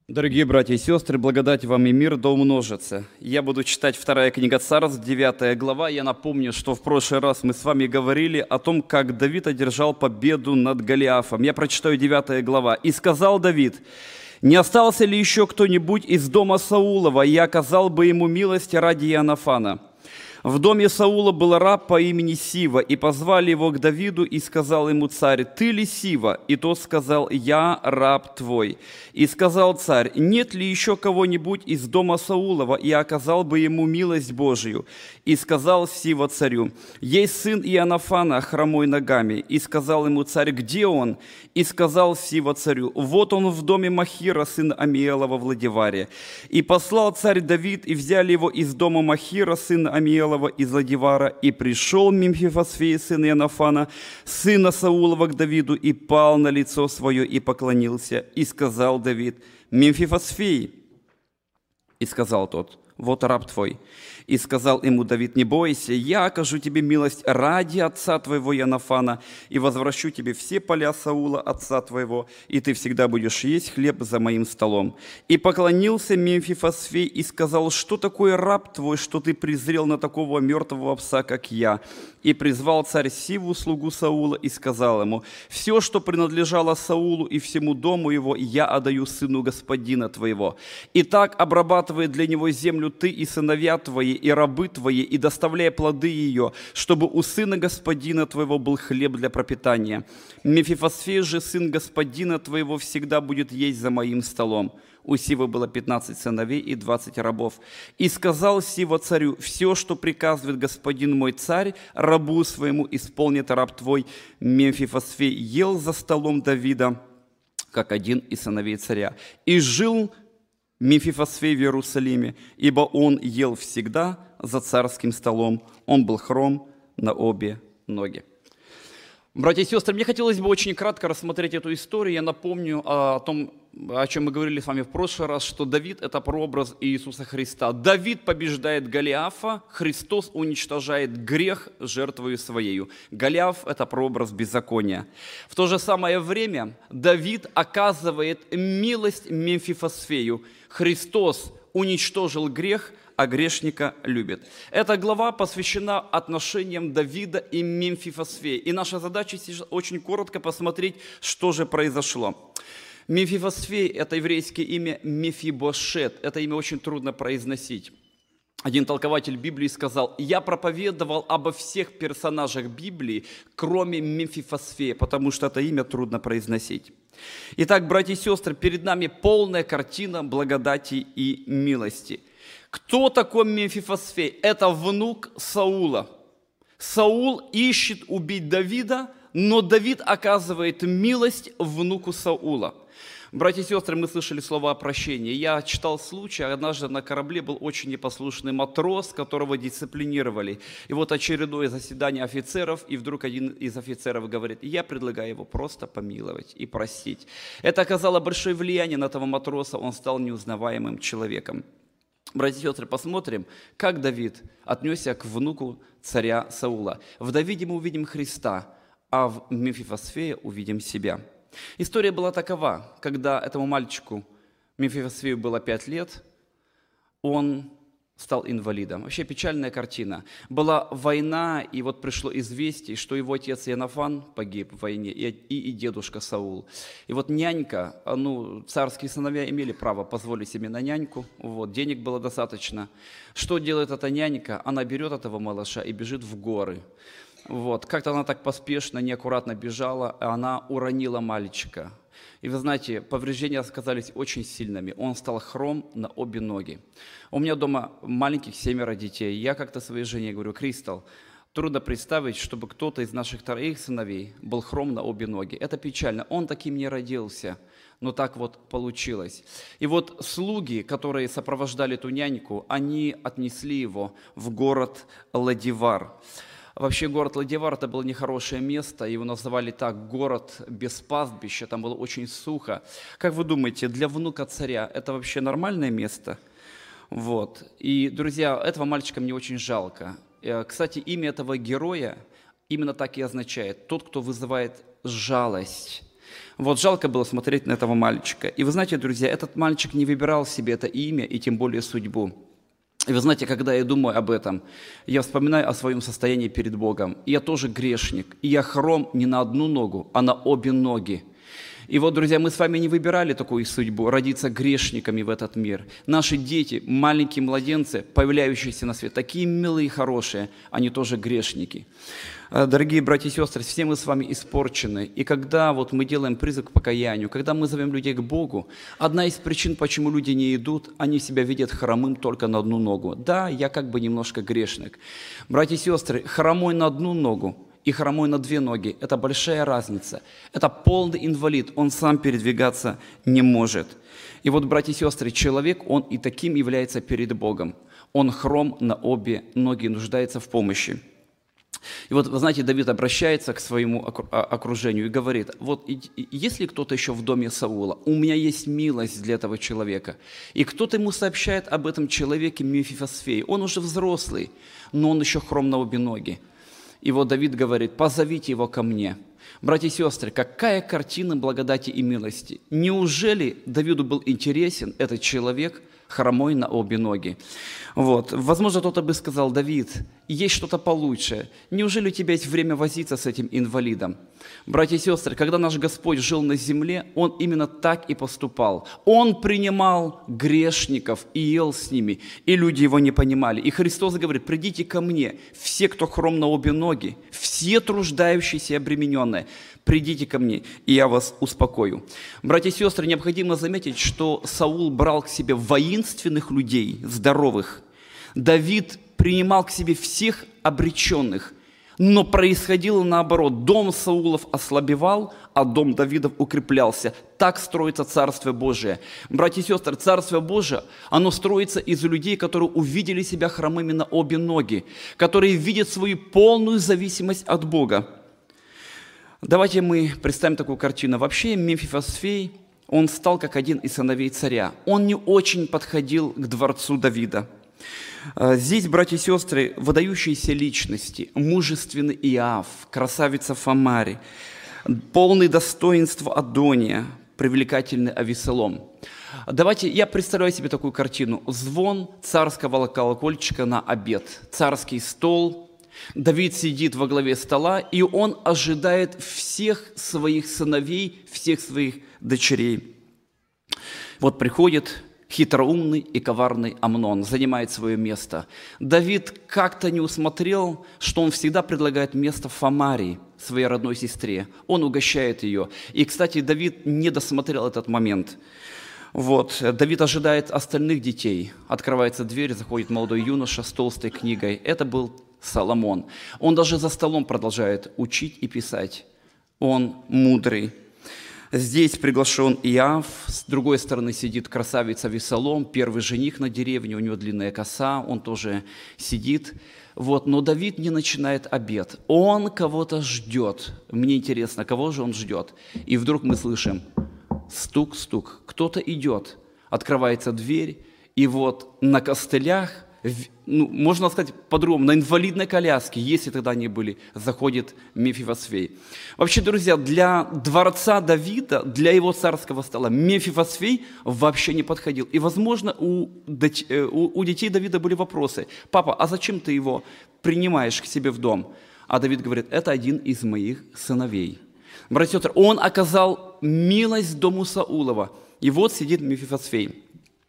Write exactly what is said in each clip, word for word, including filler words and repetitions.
Дорогие братья и сестры, благодать вам и мир да умножится. Я буду читать вторая книга Царств, девятая глава. Я напомню, что в прошлый раз мы с вами говорили о том, как Давид одержал победу над Голиафом. Я прочитаю девятая глава. «И сказал Давид: не остался ли еще кто-нибудь из дома Саулова, и оказал бы ему милость ради Иоаннафана? В доме Саула был раб по имени Сива, и позвали его к Давиду, и сказал ему царь: ты ли Сива? И тот сказал: я раб твой. И сказал царь: нет ли еще кого-нибудь из дома Саулова, и оказал бы ему милость Божию? И сказал Сива царю: есть сын Иоаннафана, хромой ногами. И сказал ему царь: где он? И сказал Сива царю: вот он в доме Махира, сына Амиелова, в Ладиваре. И послал царь Давид, и взяли его из дома Махира, сына Амиелова, из Ладивара, и пришел Мемфивосфей, сын Иоаннафана, сына Саулова, к Давиду, и пал на лицо свое, и поклонился. И сказал Давид: Мемфивосфей. И сказал тот: вот раб твой. И сказал ему Давид: не бойся, я окажу тебе милость ради отца твоего Иоаннафана, и возвращу тебе все поля Саула, отца твоего, и ты всегда будешь есть хлеб за моим столом. И поклонился Мемфивосфей и сказал: что такое раб твой, что ты презрел на такого мертвого пса, как я? И призвал царь Сиву, слугу Саула, и сказал ему: все, что принадлежало Саулу и всему дому его, я отдаю сыну господина твоего. Итак, обрабатывай для него землю ты и сыновья твои, и рабы твои, и доставляй плоды ее, чтобы у сына господина твоего был хлеб для пропитания. Мефифосфей же, сын господина твоего, всегда будет есть за моим столом». У Сивы было пятнадцать сыновей и двадцать рабов. И сказал Сива царю: все, что приказывает господин мой царь, рабу своему исполнит раб твой. Мемфифосфей ел за столом Давида, как один из сыновей царя. И жил Мемфифосфей в Иерусалиме, ибо он ел всегда за царским столом. Он был хром на обе ноги. Братья и сестры, мне хотелось бы очень кратко рассмотреть эту историю. Я напомню о том, о чем мы говорили с вами в прошлый раз, что Давид – это прообраз Иисуса Христа. Давид побеждает Голиафа, Христос уничтожает грех жертвою своею. Голиаф – это прообраз беззакония. В то же самое время Давид оказывает милость Мемфифосфею. Христос уничтожил грех, а грешника любит. Эта глава посвящена отношениям Давида и Мемфифосфея. И наша задача сейчас очень коротко посмотреть, что же произошло. Мемфифосфей – это еврейское имя Мефибошет. Это имя очень трудно произносить. Один толкователь Библии сказал: я проповедовал обо всех персонажах Библии, кроме Мемфифосфея, потому что это имя трудно произносить. Итак, братья и сестры, перед нами полная картина благодати и милости. Кто такой Мемфифосфей? Это внук Саула. Саул ищет убить Давида, но Давид оказывает милость внуку Саула. Братья и сестры, мы слышали слова о прощении. Я читал случай, однажды на корабле был очень непослушный матрос, которого дисциплинировали. И вот очередное заседание офицеров, и вдруг один из офицеров говорит: я предлагаю его просто помиловать и простить. Это оказало большое влияние на этого матроса, он стал неузнаваемым человеком. Братья и сестры, посмотрим, как Давид отнесся к внуку царя Саула. В Давиде мы увидим Христа, а в Мемфифосфее увидим себя. История была такова: когда этому мальчику, Мемфифосфею, было пять лет, он стал инвалидом. Вообще печальная картина. Была война, и вот пришло известие, что его отец Иоаннафан погиб в войне, и, и, и дедушка Саул. И вот нянька, ну, царские сыновья имели право позволить себе на няньку, вот, денег было достаточно. Что делает эта нянька? Она берет этого малыша и бежит в горы. Вот. Как-то она так поспешно, неаккуратно бежала, а она уронила мальчика. И вы знаете, повреждения оказались очень сильными. Он стал хром на обе ноги. У меня дома маленьких семеро детей. Я как-то своей жене говорю: Кристал, трудно представить, чтобы кто-то из наших троих сыновей был хром на обе ноги. Это печально. Он таким не родился. Но так вот получилось. И вот слуги, которые сопровождали эту няньку, они отнесли его в город Ладивар. Вообще город Ладивар – это было нехорошее место, его называли так: город без пастбища, там было очень сухо. Как вы думаете, для внука царя это вообще нормальное место? Вот. И, друзья, этого мальчика мне очень жалко. Кстати, имя этого героя именно так и означает: тот, кто вызывает жалость. Вот жалко было смотреть на этого мальчика. И вы знаете, друзья, этот мальчик не выбирал себе это имя и тем более судьбу. И вы знаете, когда я думаю об этом, я вспоминаю о своем состоянии перед Богом. И я тоже грешник, и я хром не на одну ногу, а на обе ноги. И вот, друзья, мы с вами не выбирали такую судьбу, родиться грешниками в этот мир. Наши дети, маленькие младенцы, появляющиеся на свет, такие милые и хорошие, они тоже грешники. Дорогие братья и сестры, все мы с вами испорчены. И когда вот мы делаем призыв к покаянию, когда мы зовем людей к Богу, одна из причин, почему люди не идут, они себя видят хромым только на одну ногу. Да, я как бы немножко грешник. Братья и сестры, хромой на одну ногу и хромой на две ноги – это большая разница. Это полный инвалид, он сам передвигаться не может. И вот, братья и сестры, человек, он и таким является перед Богом. Он хром на обе ноги, нуждается в помощи. И вот, вы знаете, Давид обращается к своему окружению и говорит: вот если кто-то еще в доме Саула, у меня есть милость для этого человека. И кто-то ему сообщает об этом человеке Мефибосфей. Он уже взрослый, но он еще хром на обе ноги. И вот Давид говорит: позовите его ко мне. Братья и сестры, какая картина благодати и милости! Неужели Давиду был интересен этот человек, хромой на обе ноги? Вот. Возможно, кто-то бы сказал: Давид, есть что-то получше. Неужели у тебя есть время возиться с этим инвалидом? Братья и сестры, когда наш Господь жил на земле, Он именно так и поступал. Он принимал грешников и ел с ними, и люди Его не понимали. И Христос говорит: придите ко мне, все, кто хром на обе ноги, все труждающиеся и обремененные, придите ко мне, и я вас успокою. Братья и сестры, необходимо заметить, что Саул брал к себе воинственных людей, здоровых. Давид принимал к себе всех обреченных, но происходило наоборот. Дом Саулов ослабевал, а дом Давидов укреплялся. Так строится Царствие Божие. Братья и сестры, Царствие Божие, оно строится из людей, которые увидели себя хромыми на обе ноги, которые видят свою полную зависимость от Бога. Давайте мы представим такую картину. Вообще Мефибосфей, он стал как один из сыновей царя. Он не очень подходил к дворцу Давида. Здесь, братья и сестры, выдающиеся личности: мужественный Иав, красавица Фамари, полный достоинства Адония, привлекательный Авесолом. Давайте, я представляю себе такую картину. Звон царского колокольчика на обед, царский стол. Давид сидит во главе стола, и он ожидает всех своих сыновей, всех своих дочерей. Вот приходит хитроумный и коварный Амнон, занимает свое место. Давид как-то не усмотрел, что он всегда предлагает место Фамарии, своей родной сестре. Он угощает ее. И, кстати, Давид не досмотрел этот момент. Вот. Давид ожидает остальных детей. Открывается дверь, заходит молодой юноша с толстой книгой. Это был Соломон. Он даже за столом продолжает учить и писать. Он мудрый. Здесь приглашен Иав, с другой стороны сидит красавица Авесолом, первый жених на деревне, у него длинная коса, он тоже сидит. Вот. Но Давид не начинает обед, он кого-то ждет. Мне интересно, кого же он ждет? И вдруг мы слышим стук, стук, кто-то идет, открывается дверь, и вот на костылях, ну, можно сказать по-другому, на инвалидной коляске, если тогда они были, заходит Мефибосфей. Вообще, друзья, для дворца Давида, для его царского стола Мефибосфей вообще не подходил. И, возможно, у, у детей Давида были вопросы: папа, а зачем ты его принимаешь к себе в дом? А Давид говорит: это один из моих сыновей. Братья и сестры, он оказал милость дому Саулова. И вот сидит Мефибосфей.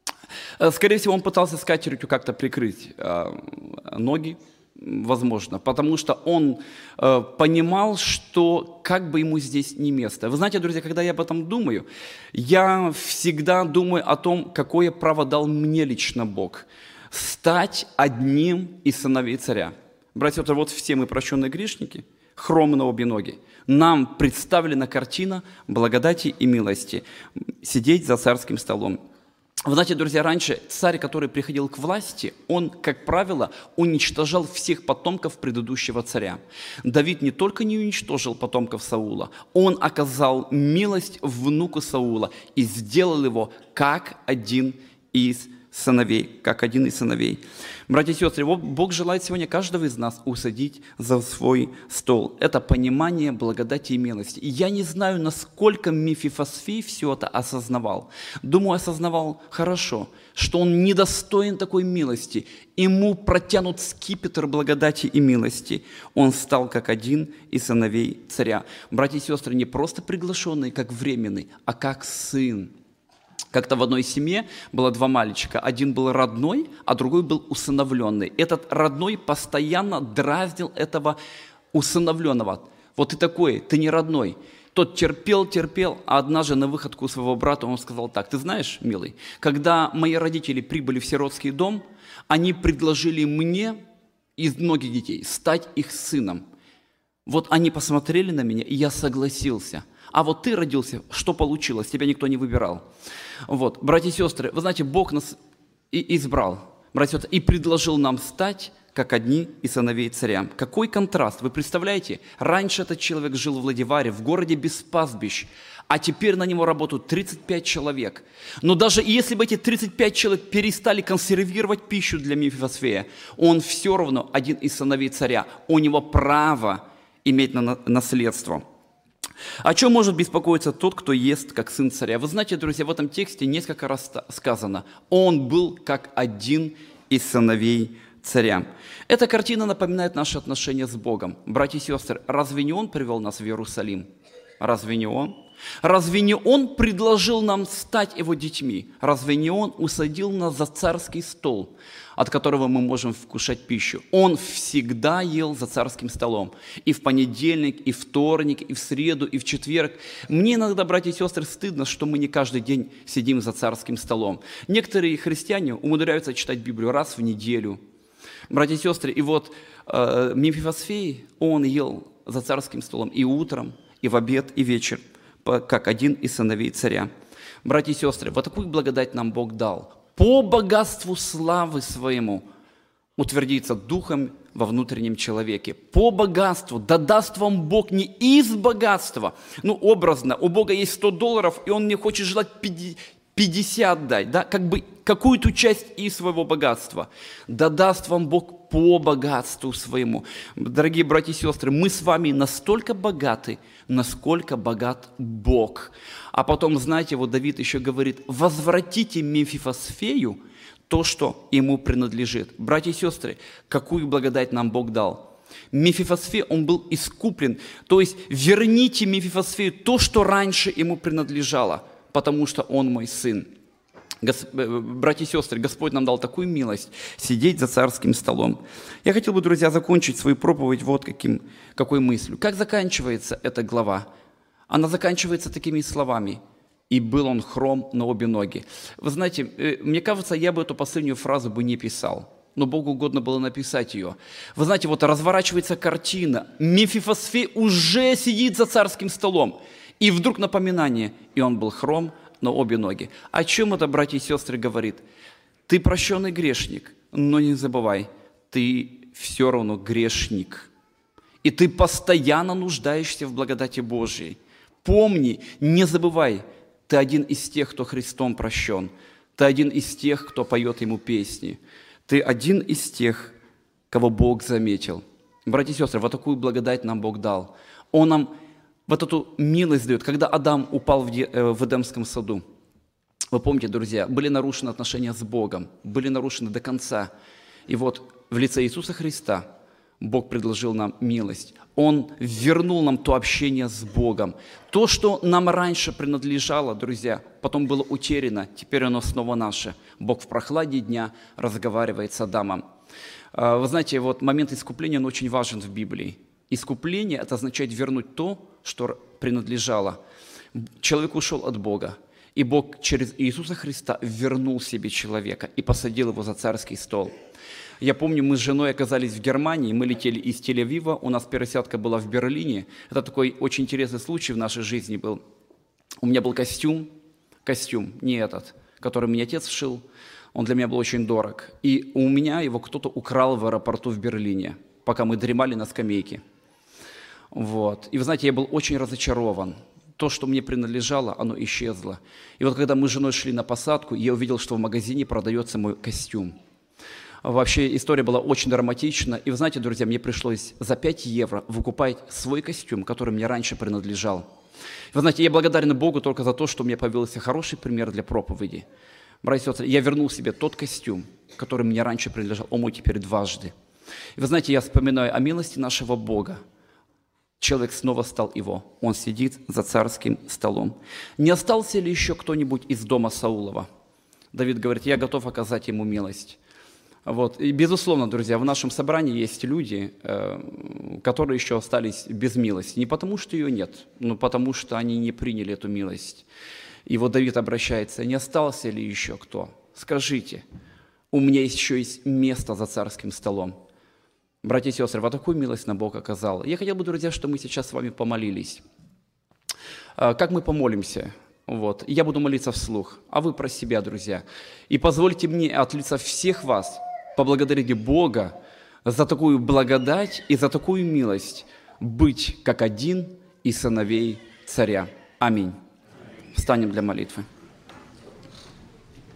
Скорее всего, он пытался скатертью как-то прикрыть э, ноги, возможно, потому что он э, понимал, что как бы ему здесь не место. Вы знаете, друзья, когда я об этом думаю, я всегда думаю о том, какое право дал мне лично Бог стать одним из сыновей царя. Братья, вот все мы прощенные грешники, хромы на обе ноги. Нам представлена картина благодати и милости сидеть за царским столом. Вы знаете, друзья, раньше царь, который приходил к власти, он, как правило, уничтожал всех потомков предыдущего царя. Давид не только не уничтожил потомков Саула, он оказал милость внуку Саула и сделал его как один из сыновей, как один из сыновей. Братья и сестры, Бог желает сегодня каждого из нас усадить за свой стол. Это понимание благодати и милости. И я не знаю, насколько Мефистофель все это осознавал. Думаю, осознавал хорошо, что он недостоин такой милости. Ему протянут скипетр благодати и милости. Он стал как один из сыновей царя. Братья и сестры, не просто приглашенный, как временный, а как сын. Как-то в одной семье было два мальчика. Один был родной, а другой был усыновленный. Этот родной постоянно дразнил этого усыновленного. Вот ты такой, ты не родной. Тот терпел, терпел, а однажды на выходку у своего брата он сказал так: ты знаешь, милый, когда мои родители прибыли в сиротский дом, они предложили мне из многих детей стать их сыном. Вот они посмотрели на меня, и я согласился. А вот ты родился, что получилось? Тебя никто не выбирал. Вот, братья и сестры, вы знаете, Бог нас и избрал, братья и сестры, и предложил нам стать как одни из сыновей царя. Какой контраст! Вы представляете? Раньше этот человек жил в Владиваре, в городе без пастбищ, а теперь на него работают тридцать пять человек. Но даже если бы эти тридцать пять человек перестали консервировать пищу для Мефистофеля, он все равно один из сыновей царя. У него право иметь на наследство. О чем может беспокоиться тот, кто ест, как сын царя? Вы знаете, друзья, в этом тексте несколько раз сказано: он был как один из сыновей царя. Эта картина напоминает наши отношения с Богом. Братья и сестры, разве не Он привел нас в Иерусалим? Разве не Он? Разве не Он предложил нам стать Его детьми? Разве не Он усадил нас за царский стол, от которого мы можем вкушать пищу? Он всегда ел за царским столом. И в понедельник, и в вторник, и в среду, и в четверг. Мне иногда, братья и сестры, стыдно, что мы не каждый день сидим за царским столом. Некоторые христиане умудряются читать Библию раз в неделю. Братья и сестры, и вот э, Мефистофель, он ел за царским столом и утром, и в обед, и вечер, как один из сыновей царя. Братья и сестры, вот такую благодать нам Бог дал. По богатству славы своему утвердиться духом во внутреннем человеке. По богатству. Да даст вам Бог не из богатства. Ну, образно, у Бога есть сто долларов, и Он мне хочет желать пятьдесят дать, да, как бы какую-то часть из своего богатства. Да даст вам Бог по богатству своему. Дорогие братья и сестры, мы с вами настолько богаты, насколько богат Бог. А потом, знаете, вот Давид еще говорит: возвратите Мефистофелю то, что ему принадлежит. Братья и сестры, какую благодать нам Бог дал. Мефистофель, он был искуплен. То есть верните Мефистофелю то, что раньше ему принадлежало, потому что он мой сын. Гос... Братья и сестры, Господь нам дал такую милость сидеть за царским столом. Я хотел бы, друзья, закончить свою проповедь вот каким, какой мыслью. Как заканчивается эта глава? Она заканчивается такими словами: «И был он хром на обе ноги». Вы знаете, мне кажется, я бы эту последнюю фразу бы не писал, но Богу угодно было написать ее. Вы знаете, вот разворачивается картина. Мефистофель уже сидит за царским столом. И вдруг напоминание: «И он был хром на обе ноги». О чем это, братья и сестры, говорит? Ты прощенный грешник, но не забывай, ты все равно грешник. И ты постоянно нуждаешься в благодати Божьей. Помни, не забывай, ты один из тех, кто Христом прощен. Ты один из тех, кто поет Ему песни. Ты один из тех, кого Бог заметил. Братья и сестры, вот такую благодать нам Бог дал. Он нам вот эту милость дает. Когда Адам упал в Эдемском саду, вы помните, друзья, были нарушены отношения с Богом, были нарушены до конца. И вот в лице Иисуса Христа Бог предложил нам милость. Он вернул нам то общение с Богом. То, что нам раньше принадлежало, друзья, потом было утеряно, теперь оно снова наше. Бог в прохладе дня разговаривает с Адамом. Вы знаете, вот момент искупления, он очень важен в Библии. Искупление – это означает вернуть то, что принадлежало. Человек ушел от Бога, и Бог через Иисуса Христа вернул себе человека и посадил его за царский стол. Я помню, мы с женой оказались в Германии, мы летели из Тель-Авива, у нас пересадка была в Берлине. Это такой очень интересный случай в нашей жизни был. У меня был костюм, костюм, не этот, который мне отец сшил, он для меня был очень дорог. И у меня его кто-то украл в аэропорту в Берлине, пока мы дремали на скамейке. Вот. И вы знаете, я был очень разочарован, то, что мне принадлежало, оно исчезло. И вот когда мы с женой шли на посадку, я увидел, что в магазине продается мой костюм. Вообще история была очень драматична. И вы знаете, друзья, мне пришлось за пять евро выкупать свой костюм, который мне раньше принадлежал. Вы знаете, я благодарен Богу только за то, что у меня появился хороший пример для проповеди. Братья и сестры, я вернул себе тот костюм, который мне раньше принадлежал, он мой теперь дважды. И вы знаете, я вспоминаю о милости нашего Бога. Человек снова стал его. Он сидит за царским столом. Не остался ли еще кто-нибудь из дома Саулова? Давид говорит, я готов оказать ему милость. Вот. И, безусловно, друзья, в нашем собрании есть люди, которые еще остались без милости. Не потому, что ее нет, но потому, что они не приняли эту милость. И вот Давид обращается, не остался ли еще кто? Скажите, у меня еще есть место за царским столом. Братья и сестры, вот такую милость нам Бог оказал. Я хотел бы, друзья, чтобы мы сейчас с вами помолились. Как мы помолимся? Вот. Я буду молиться вслух, а вы про себя, друзья. И позвольте мне от лица всех вас поблагодарить Бога за такую благодать и за такую милость быть как один из сыновей царя. Аминь. Встанем для молитвы.